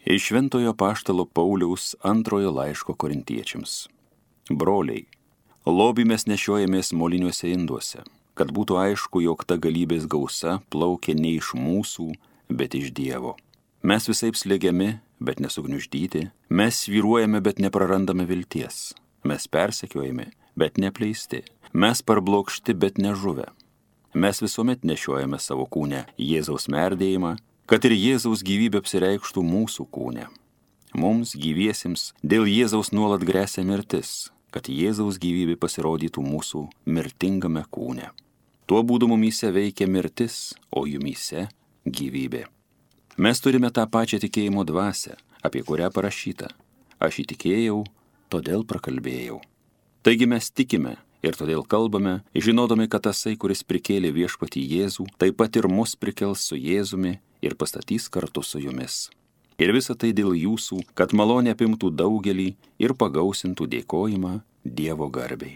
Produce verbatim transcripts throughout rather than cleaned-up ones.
Iš Šventojo Apaštalo Pauliaus antrojo laiško korintiečiams. Broliai, lobį mes nešiojamės moliniuose induose, kad būtų aišku, jog ta galybės gausa plaukia ne iš mūsų, bet iš Dievo. Mes visaip slėgiami, bet nesugniuždyti, mes svyruojame, bet neprarandame vilties, mes persekiojame, bet nepleisti, mes parblokšti, bet nežuvę. Mes visuomet nešiojame savo kūne Jėzaus merdėjimą, kad ir Jėzaus gyvybė apsireikštų mūsų kūne. Mums gyviesiems dėl Jėzaus nuolat gresia mirtis, kad Jėzaus gyvybė pasirodytų mūsų mirtingame kūne. Tuo būdu mumyse veikia mirtis, o jumyse gyvybė. Mes turime tą pačią tikėjimo dvasią, apie kurią parašyta. Aš įtikėjau, todėl prakalbėjau. Taigi mes tikime ir todėl kalbame, žinodami, kad tasai, kuris prikėlė viešpatį Jėzų, taip pat ir mus prikels su Jėzumi ir pastatys kartu su jumis. Ir visa tai dėl jūsų, kad malonė apimtų daugelį ir pagausintų dėkojimą Dievo garbei.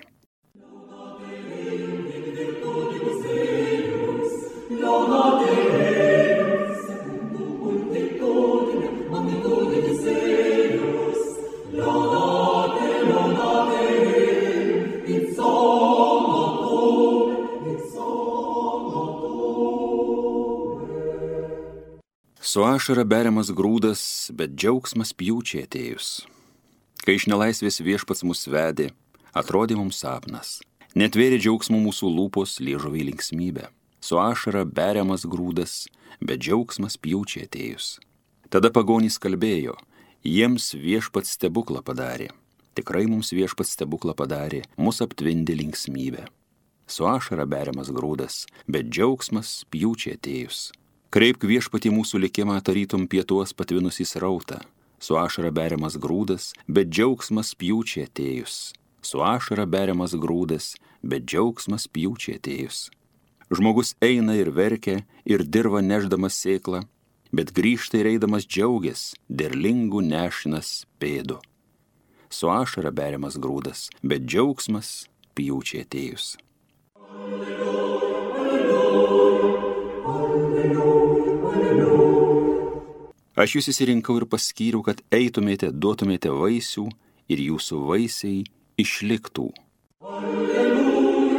Su ašara beriamas grūdas, bet džiaugsmas pjūčiai atėjus. Kai iš nelaisvės viešpats mus vedė, atrodė mums sapnas. Netvėrė džiaugsmų mūsų lūpos liežuviai linksmybę. Su ašara beriamas grūdas, bet džiaugsmas pjūčiai atėjus. Tada pagonys kalbėjo, jiems viešpats stebuklą padarė. Tikrai mums viešpats stebuklą padarė, mus aptvindė linksmybę. Su ašara beriamas grūdas, bet džiaugsmas pjūčiai atėjus. Kreipk viešpatį mūsų likimą tarytum pietuos patvinusį srautą. Su ašara beriamas grūdas, bet džiaugsmas pjūčiai atėjus. Su ašara beriamas grūdas, bet džiaugsmas pjūčiai atėjus. Žmogus eina ir verkia, ir dirva neždamas sėklą, bet grįžta ir eidamas džiaugias, derlingų nešinas pėdu. Su ašara beriamas grūdas, bet džiaugsmas pjūčiai atėjus. Aš jūs įsirinkau ir paskyriau, kad eitumėte, duotumėte vaisių ir jūsų vaisiai išliktų. Alleluja,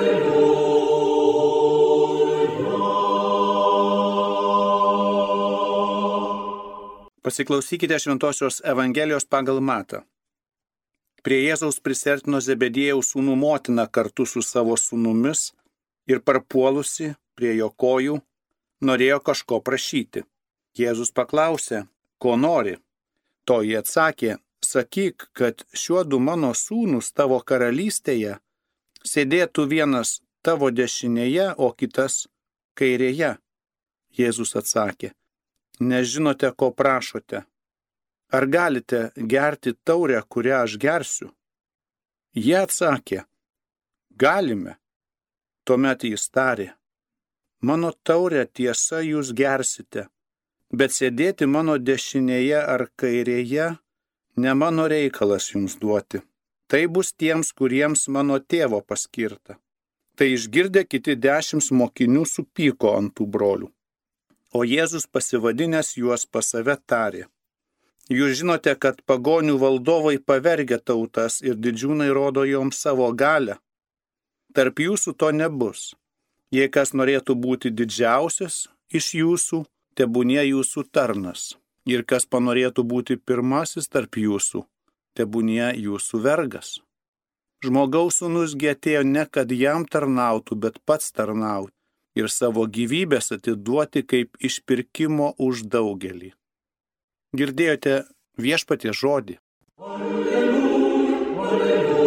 alleluja. Pasiklausykite Šventosios Evangelijos pagal Matą. Prie Jėzaus prisertino Zebediejaus sūnų motina kartu su savo sūnumis ir parpuolusi prie jo kojų norėjo kažko prašyti. Jėzus paklausė, ko nori. Toji atsakė, sakyk, kad šiuodu mano sūnus tavo karalystėje sėdėtų vienas tavo dešinėje, o kitas kairėje. Jėzus atsakė, nežinote, ko prašote. Ar galite gerti taurę, kurią aš gersiu? Jie atsakė, galime. Tuomet jis tarė, mano taurę tiesa jūs gersite. Bet sėdėti mano dešinėje ar kairėje ne mano reikalas jums duoti. Tai bus tiems, kuriems mano tėvo paskirta. Tai išgirdę kiti dešimt mokinių supyko ant tų brolių. O Jėzus pasivadinęs juos pas save tarė. Jūs žinote, kad pagonių valdovai pavergia tautas ir didžiūnai rodo joms savo galią. Tarp jūsų to nebus. Jei kas norėtų būti didžiausias iš jūsų, tebūnie jūsų tarnas, ir kas panorėtų būti pirmasis tarp jūsų, tebūnie jūsų vergas. Žmogaus sūnus gi atėjo ne, kad jam tarnautų, bet pats tarnauti ir savo gyvybės atiduoti kaip išpirkimo už daugelį. Girdėjote viešpaties žodį. Alleluja, alleluja.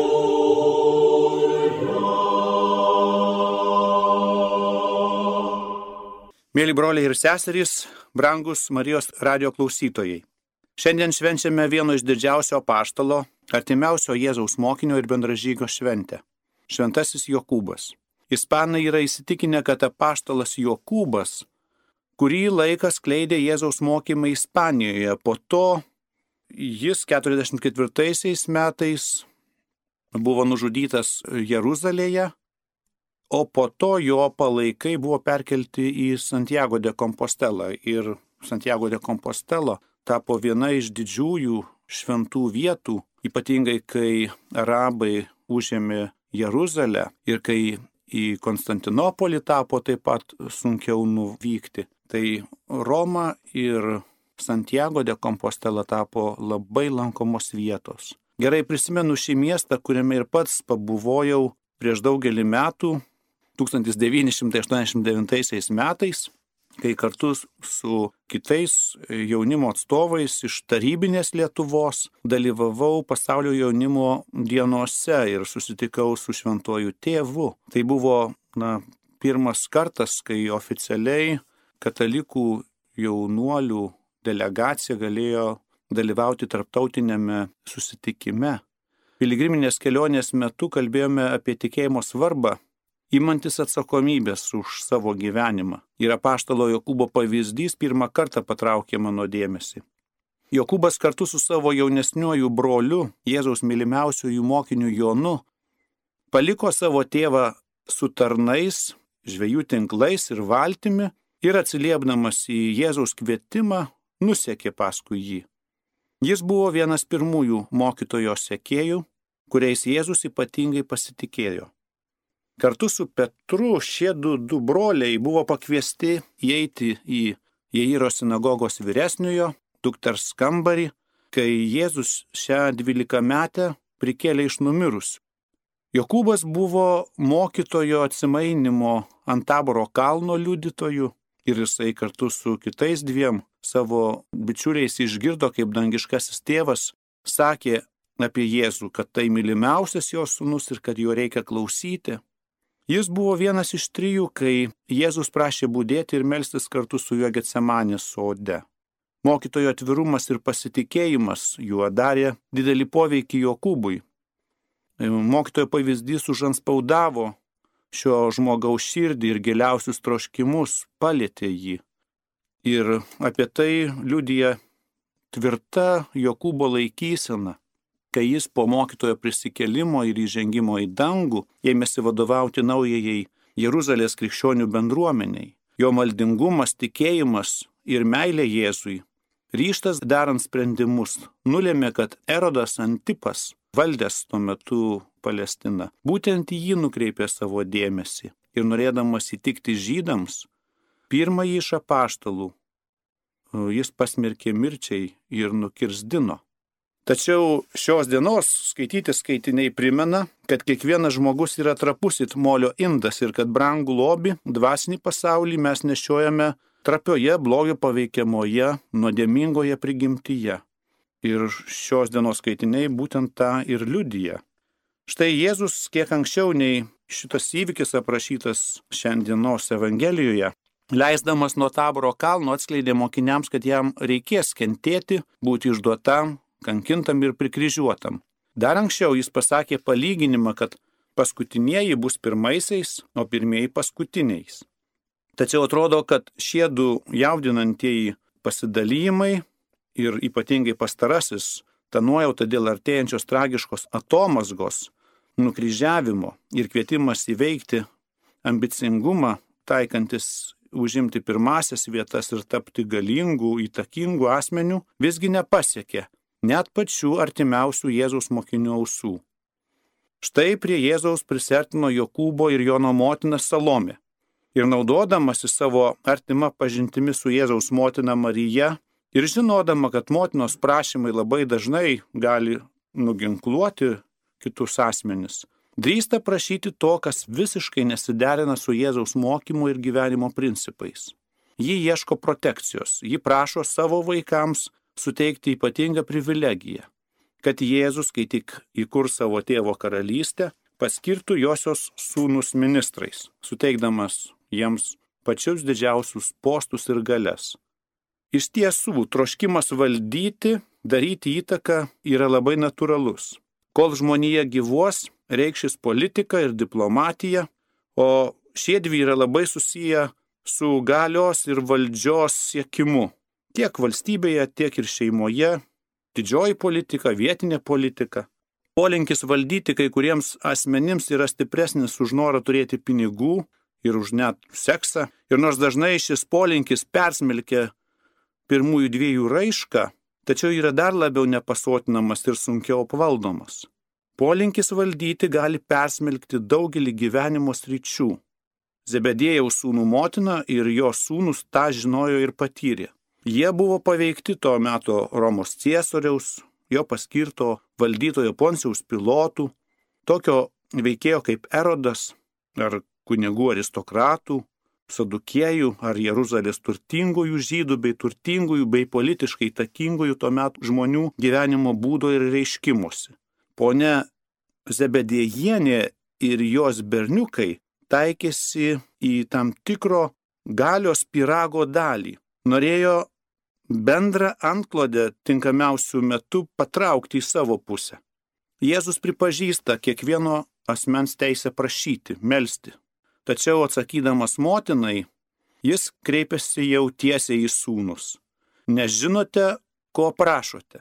Mėly broliai ir seserys, brangus Marijos radijo klausytojai. Šiandien švenčiame vieno iš didžiausio apaštalo, artimiausio Jėzaus mokinio ir bendražygio šventę – Šventasis Jokūbas. Ispanai yra įsitikinę, kad apaštalas Jokūbas kurį laiką skleidė Jėzaus mokymą Ispanijoje. Po to jis keturiasdešimt ketvirtaisiais metais buvo nužudytas Jeruzalėje, o po to jo palaikai buvo perkelti į Santiago de Compostelą. Ir Santiago de Compostelo tapo viena iš didžiųjų šventų vietų, ypatingai kai arabai užėmė Jeruzalę ir kai į Konstantinopolį tapo taip pat sunkiau nuvykti. Tai Roma ir Santiago de Compostela tapo labai lankomos vietos. Gerai prisimenu šį miestą, kuriame ir pats pabuvojau prieš daugelį metų, tūkstantis devyni šimtai aštuoniasdešimt devintaisiais metais, kai kartu su kitais jaunimo atstovais iš tarybinės Lietuvos dalyvavau pasaulio jaunimo dienose ir susitikau su šventuoju tėvu. Tai buvo na, pirmas kartas, kai oficialiai katalikų jaunuolių delegacija galėjo dalyvauti tarptautinėme susitikime. Piligriminės kelionės metu kalbėjome apie tikėjimo svarbą, imantis atsakomybės už savo gyvenimą. Ir apaštalo Jokūbo pavyzdys pirmą kartą patraukė mano dėmesį. Jokūbas kartu su savo jaunesniuoju broliu, Jėzaus mylimiausiųjų mokiniu Jonu, paliko savo tėvą su tarnais, žvejų tinklais ir valtimi ir atsiliepdamas į Jėzaus kvietimą, nusekė paskui jį. Jis buvo vienas pirmųjų mokytojo sekėjų, kuriais Jėzus ypatingai pasitikėjo. Kartu su Petru šie du, du broliai buvo pakviesti įeiti į Jairo sinagogos vyresniojo dukters kambarį, kai Jėzus šią dvylikametę prikėlė iš numirusių. Jokūbas buvo mokytojo atsimainimo ant Taboro kalno liudytoju ir jisai kartu su kitais dviem savo bičiuliais išgirdo, kaip dangiškasis tėvas sakė apie Jėzų, kad tai mylimiausias jo sūnus ir kad jo reikia klausyti. Jis buvo vienas iš trijų, kai Jėzus prašė budėti ir melstis kartu su juo Getsemanės sode. Mokytojo atvirumas ir pasitikėjimas juo darė didelį poveikį Jokūbui. Mokytojo pavyzdys užanspaudavo šio žmogaus širdį ir giliausius troškimus, palietė jį. Ir apie tai liudija tvirta Jokūbo laikysena, kai jis po mokytojo prisikėlimo ir įžengimo į dangų ėmėsi vadovauti naujajai Jeruzalės krikščionių bendruomeniai. Jo maldingumas, tikėjimas ir meilė Jėzui, ryžtas darant sprendimus, nulėmė, kad Erodas Antipas, valdęs tuo metu Palestiną, būtent į jį nukreipė savo dėmesį ir norėdamas įtikti žydams, pirmąjį iš apaštalų jis pasmerkė mirčiai ir nukirsdino. Tačiau šios dienos skaityti skaitiniai primena, kad kiekvienas žmogus yra trapus it molio indas ir kad brangų lobį, dvasinį pasaulį mes nešiojame trapioje, blogio paveikiamoje, nuodėmingoje prigimtyje. Ir šios dienos skaitiniai būtent tą ir liudija. Štai Jėzus kiek anksčiau nei šitas įvykis aprašytas šiandienos Evangelijoje, leisdamas nuo Taboro kalno atskleidė mokiniams, kad jam reikės kentėti, būti išduotam, kankintam ir prikryžiuotam. Dar anksčiau jis pasakė palyginimą, kad paskutinieji bus pirmaisiais, o pirmieji paskutiniais. Tačiau atrodo, kad šie du jaudinantieji pasidalijimai ir ypatingai pastarasis, ta nuojauta dėl artėjančios tragiškos atomazgos, nukryžiavimo ir kvietimas įveikti ambicingumą, taikantis užimti pirmasias vietas ir tapti galingų, įtakingų asmenių, visgi nepasiekė net pačių artimiausių Jėzaus mokinių ausų. Štai prie Jėzaus prisertino Jokūbo ir Jono motina Salomė. Ir naudodamasi savo artima pažintimi su Jėzaus motina Marija ir žinodama, kad motinos prašymai labai dažnai gali nuginkluoti kitus asmenis, drįsta prašyti to, kas visiškai nesiderina su Jėzaus mokymu ir gyvenimo principais. Ji ieško protekcijos, ji prašo savo vaikams suteikti ypatingą privilegiją, kad Jėzus, kai tik įkurs savo tėvo karalystę, paskirtų josios sūnus ministrais, suteikdamas jiems pačius didžiausius postus ir galias. Iš tiesų, troškimas valdyti, daryti įtaką yra labai natūralus. Kol žmonija gyvuos, reikšis politika ir diplomatija, o šie dvi yra labai susiję su galios ir valdžios siekimu. Tiek valstybėje, tiek ir šeimoje, didžioji politika, vietinė politika. Polinkis valdyti kai kuriems asmenims yra stipresnis už norą turėti pinigų ir už net seksą. Ir nors dažnai šis polinkis persmelkia pirmųjų dviejų raišką, tačiau yra dar labiau nepasotinamas ir sunkiau apvaldomas. Polinkis valdyti gali persmelkti daugelį gyvenimo sričių. Zebediejaus sūnų motina ir jo sūnus tą žinojo ir patyrė. Jie buvo paveikti to meto Romos ciesoriaus, jo paskirto valdytojo Poncijaus Pilotų, tokio veikėjo kaip Erodas, ar kunigų aristokratų, Sadukiejų, ar Jeruzalės turtingųjų žydų, bei turtingųjų, bei politiškai įtakingųjų to metų žmonių gyvenimo būdo ir reiškimuose. Ponia Zebediejienė ir jos berniukai taikėsi į tam tikro galios pyrago dalį. Norėjo bendrą antklodę tinkamiausių metų patraukti į savo pusę. Jėzus pripažįsta kiekvieno asmens teisę prašyti, melsti. Tačiau atsakydamas motinai, jis kreipiasi jau tiesiai į sūnus. Nežinote, ko prašote.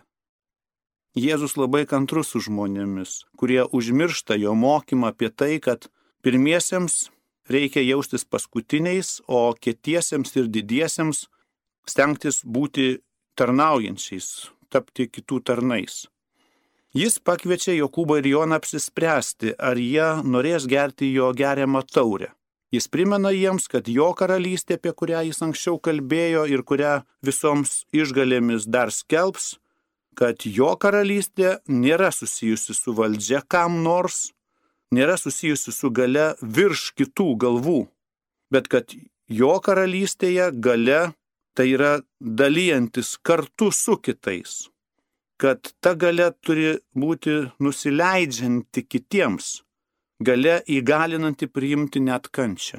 Jėzus labai kantrus su žmonėmis, kurie užmiršta jo mokymą apie tai, kad pirmiesiems reikia jaustis paskutiniais, o kietiesiems ir didiesiems stengtis būti tarnaujančiais, tapti kitų tarnais. Jis pakviečia Jokūbą ir Joną apsispręsti, ar jie norės gerti jo geriamą taurę. Jis primena jiems, kad jo karalystė, apie kurią jis anksčiau kalbėjo ir kurią visoms išgalėmis dar skelbs, kad jo karalystė nėra susijusi su valdžia kam nors, nėra susijusi su gale virš kitų galvų, bet kad jo karalystėje gale tai yra dalyjantis kartu su kitais, kad ta galia turi būti nusileidžianti kitiems, galia įgalinanti priimti net kančią.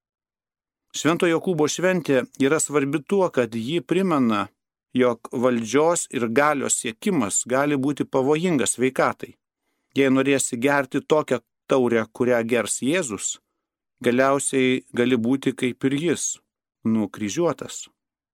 Švento Jokūbo šventė yra svarbi tuo, kad ji primena, jog valdžios ir galios siekimas gali būti pavojingas sveikatai. Jei norėsi gerti tokią taurę, kurią gers Jėzus, galiausiai gali būti kaip ir jis, nukryžiuotas.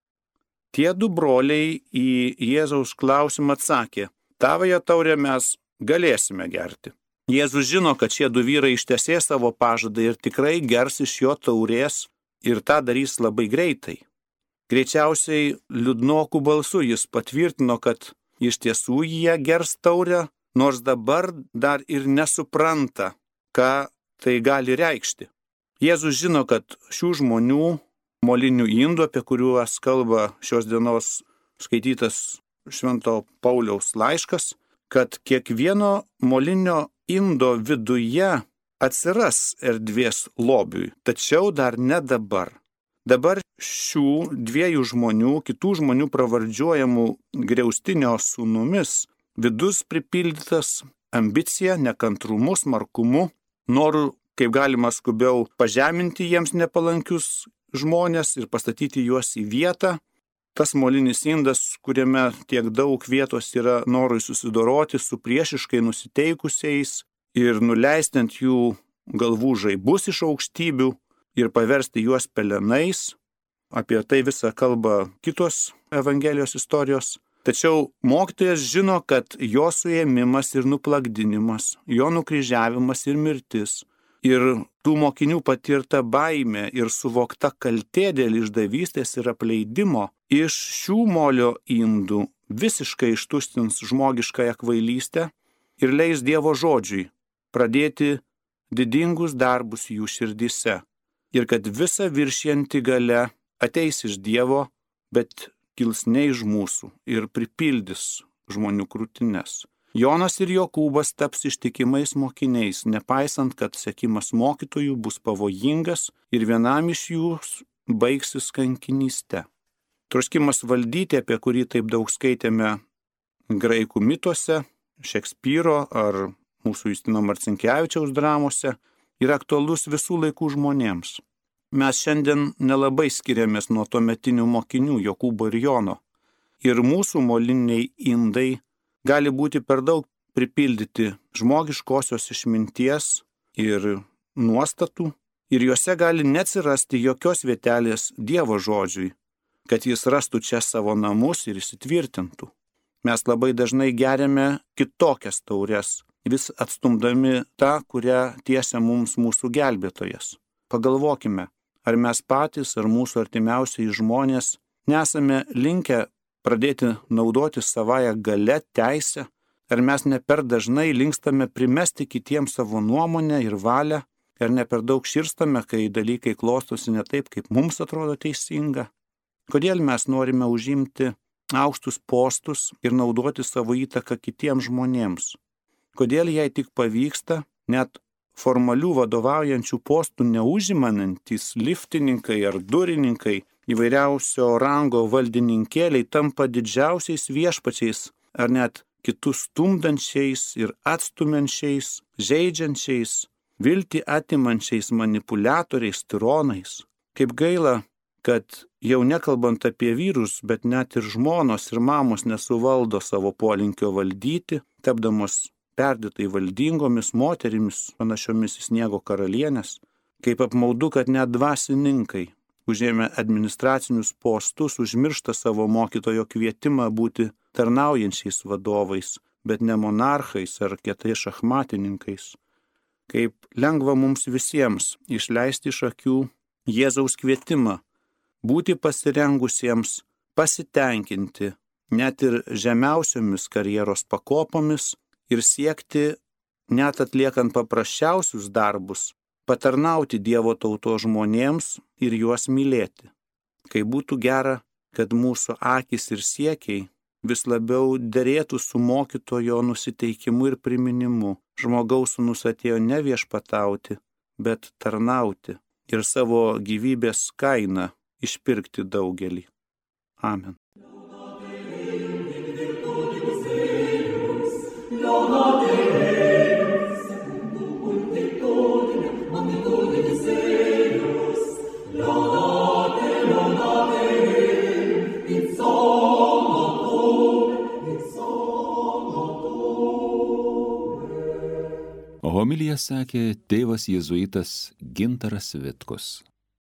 Tie du broliai į Jėzaus klausimą atsakė, tavąją taurę mes galėsime gerti. Jėzus žino, kad šie du vyrai ištesės savo pažadą ir tikrai gers iš jo taurės ir tą darys labai greitai. Greičiausiai liūdnokų balsu jis patvirtino, kad iš tiesų jie gers taurę, nors dabar dar ir nesupranta, ką tai gali reikšti. Jėzus žino, kad šių žmonių molinių indų, apie kuriuos kalba šios dienos skaitytas Švento Pauliaus laiškas, kad kiekvieno molinio indo viduje atsiras erdvės lobiui, tačiau dar ne dabar. Dabar šių dviejų žmonių, kitų žmonių pravardžiuojamų griaustinio sūnumis, vidus pripildytas ambicija, nekantrumu, smarkumu, noru kaip galima skubiau pažeminti jiems nepalankius žmonės ir pastatyti juos į vietą. Tas molinis indas, kuriame tiek daug vietos yra norui susidoroti su priešiškai nusiteikusiais ir nuleisti ant jų galvų žaibus iš aukštybių ir paversti juos pelenais. Apie tai visą kalba kitos Evangelijos istorijos. Tačiau mokytojas žino, kad jo suėmimas ir nuplakdinimas, jo nukryžiavimas ir mirtis, ir tų mokinių patirta baimė ir suvokta kaltė dėl išdavystės ir apleidimo iš šių molio indų visiškai ištustins žmogiškąją kvailystę ir leis Dievo žodžiui pradėti didingus darbus jų širdyse. Ir kad visa viršijanti galia ateis iš Dievo, bet kils ne iš mūsų ir pripildys žmonių krūtines. Jonas ir Jokūbas taps ištikimais mokiniais, nepaisant, kad sekimas mokytojų bus pavojingas ir vienam iš jų baigsis kankinyste. Troškimas valdyti, apie kurį taip daug skaitėme graikų mituose, Šekspyro ar mūsų Justino Marcinkevičiaus dramose, yra aktualus visų laikų žmonėms. Mes šiandien nelabai skiriamės nuo tuometinių mokinių Jokūbo ir Jono. Ir mūsų moliniai indai gali būti per daug pripildyti žmogiškosios išminties ir nuostatų, ir juose gali neatsirasti jokios vietelės Dievo žodžiui, kad jis rastų čia savo namus ir įsitvirtintų. Mes labai dažnai geriame kitokias taures, vis atstumdami tą, kurią tiesia mums mūsų gelbėtojas. Pagalvokime, ar mes patys ar mūsų artimiausiai žmonės nesame linkę pradėti naudoti savąją galę, teisę, ar mes ne per dažnai linkstame primesti kitiems savo nuomonę ir valią, ar ne per daug širstame, kai dalykai klostosi ne taip, kaip mums atrodo teisinga. Kodėl mes norime užimti aukštus postus ir naudoti savo įtaką kitiems žmonėms? Kodėl jei tik pavyksta, net formalių vadovaujančių postų neužimanantys liftininkai ar durininkai, įvairiausio rango valdininkėliai tampa didžiausiais viešpačiais ar net kitus stumdančiais ir atstumiančiais, žeidžiančiais, viltį atimančiais manipuliatoriais, tironais. Kaip gaila, kad jau nekalbant apie vyrus, bet net ir žmonos ir mamos nesuvaldo savo polinkio valdyti, tapdamos perdėtai valdingomis moterimis, panašiomis į sniego karalienės. Kaip apmaudu, kad net dvasininkai, užėmę administracinius postus, užmiršta savo mokytojo kvietimą būti tarnaujančiais vadovais, bet ne monarchais ar kietai šachmatininkais. Kaip lengva mums visiems išleisti iš akių Jėzaus kvietimą, būti pasirengusiems pasitenkinti net ir žemiausiomis karjeros pakopomis ir siekti, net atliekant paprasčiausius darbus, patarnauti Dievo tautos žmonėms ir juos mylėti. Kai būtų gera, kad mūsų akys ir siekiai vis labiau derėtų su mokytojo nusiteikimu ir priminimu. Žmogaus sūnus atėjo ne viešpatauti, bet tarnauti ir savo gyvybės kainą išpirkti daugelį. Amen. Homiliją sakė tėvas jėzuitas Gintaras Vitkus.